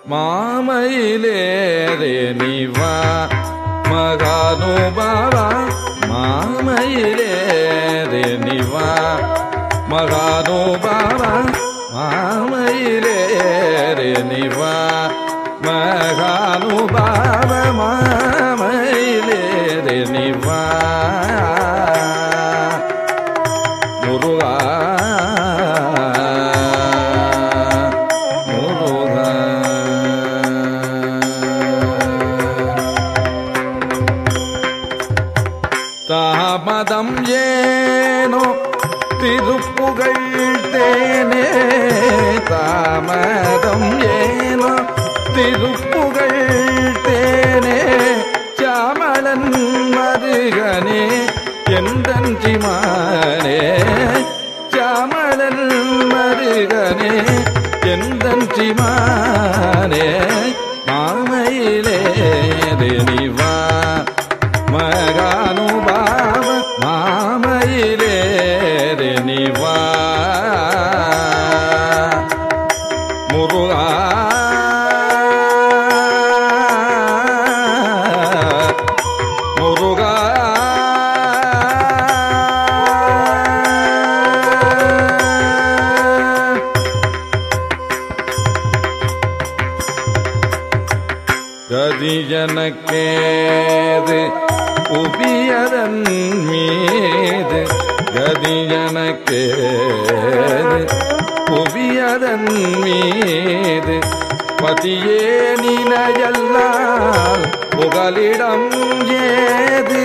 மாமயிலேறே நிவா மகானுபாவா மாமயிலேறே நிவா மகானுபாவா மாமயிலேறே நிவா மகானுபாவ மாமயிலேறே நிவா முருகா முருகா தாமதம் ஏனோ திருப்புகழ் தேனே தாமதம் ஏனோ திருப்புகழ் தேனே சாமளன் மருகனே எந்தன் சிமானே சாமளன் மருகனே எந்தன் சிமானே மாமயிலேறே நிவா மகானுபாவ மாமயிலேறே நிவா முருகா முருகா கதியனக்கேது புவியதன் மீது கதியனக்கேது புவியதன் மீது பதியே நினையல்லால் புகலிடம் ஏது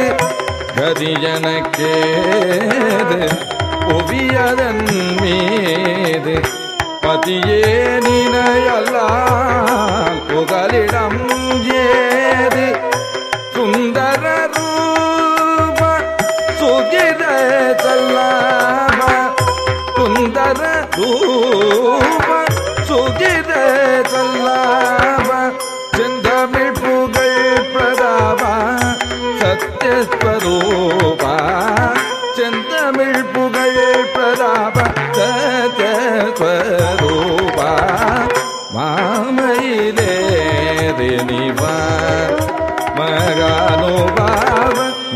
கதியனக்கேது புவியதன் மீது பதியே நினையல்லால் புகலிடம் ஏது சுந்தர ரூப சுகிர சல்லாப சுந்தர ரூப சுகிர சல்லாப செந்தமிழ் புகழ் பிரதாபா சத்யஸ்வரூபா செந்தமிழ் புகழ் பிரதாப சத்யஸ்வரூபா மாமயிலேறே நிவா மகானுபாவ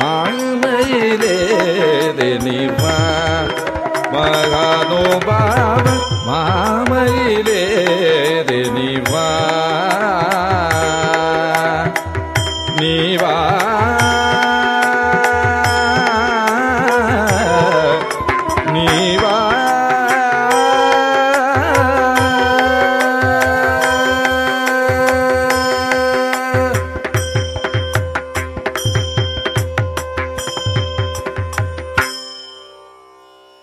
மாமயிலேறே நிவா மகானுபாவ மாமயிலேறே நிவா